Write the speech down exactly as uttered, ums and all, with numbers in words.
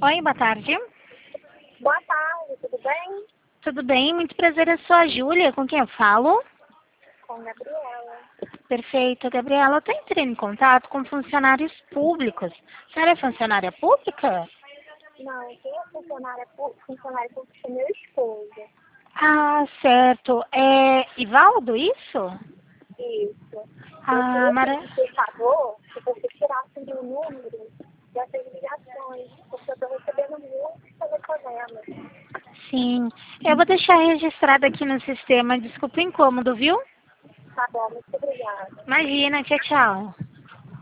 Oi, boa tarde. Boa tarde, tudo bem? Tudo bem? Muito prazer, eu sou a Júlia. Com quem eu falo? Com a Gabriela. Perfeito, Gabriela. Eu estou entrando em contato com funcionários públicos. A senhora é funcionária pública? Não, quem é funcionária pública? Funcionário público é meu esposo. Ah, certo. É Ivaldo, isso? Isso. Eu Ah, queria mara... pedir, por favor, que você tirasse o meu número dessas ligações, porque eu estou recebendo muitos telefonemas. Sim. Eu vou deixar registrado aqui no sistema. Desculpa o incômodo, viu? Tá bom, muito obrigada. Imagina, tchau, tchau.